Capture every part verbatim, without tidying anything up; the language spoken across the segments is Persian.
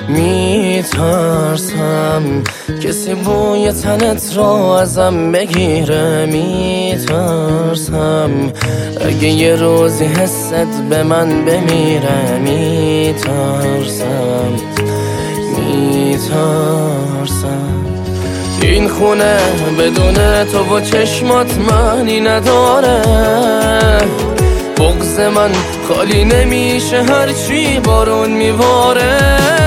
میترسم کسی بوی تنت را ازم بگیره، میترسم اگه یه روزی حست به من بمیره، میترسم میترسم این خونه بدون تو و چشمات معنی نداره، بغض من خالی نمیشه هرچی بارون میباره،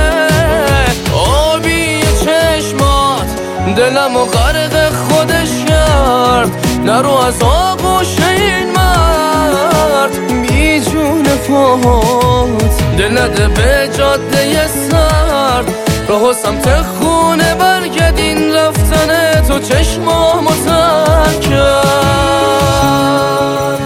آبی چشمات دلم و غرق خودش کرد، نرو از آغوش این مرد، بی جون پاهات دل نده به جاده سرد، راه سمت خونه برگردین رفتن تو چشمامو تر کرد.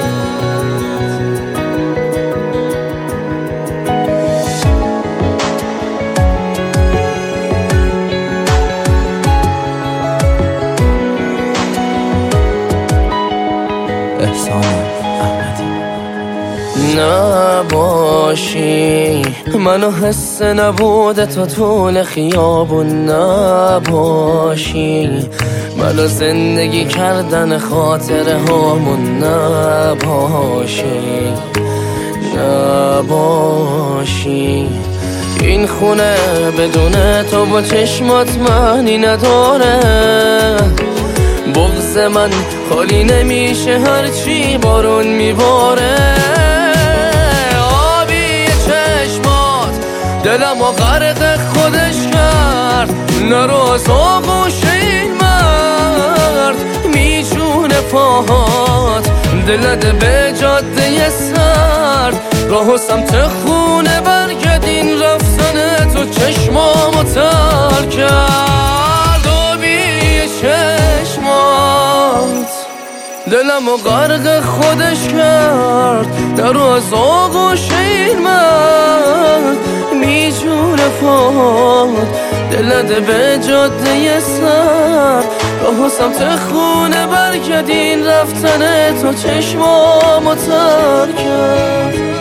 احسان احمدی. نباشی منو حس نبوده تو طول خیابون، نباشی منو زندگی کردن خاطره هامون، نباشی نباشی این خونه بدون تو با چشمات معنی نداره، بغض من خالی نمیشه هرچی بارون میباره، آبی چشمات دلم و غرق خودش کرد، نرو از آغوش این مرد، میجونه پاهات دل نده به جاده سرد، راه سمت خونه برگردین رفتن تو چشمامو تر کرد، آبی چشمات دلم و غرق خودش کرد، نرو از آغوش این مرد، میجونه پاهات دل نده به جاده سر، راه سمت خونه برگردین رفتن تو چشمامو تر کرد.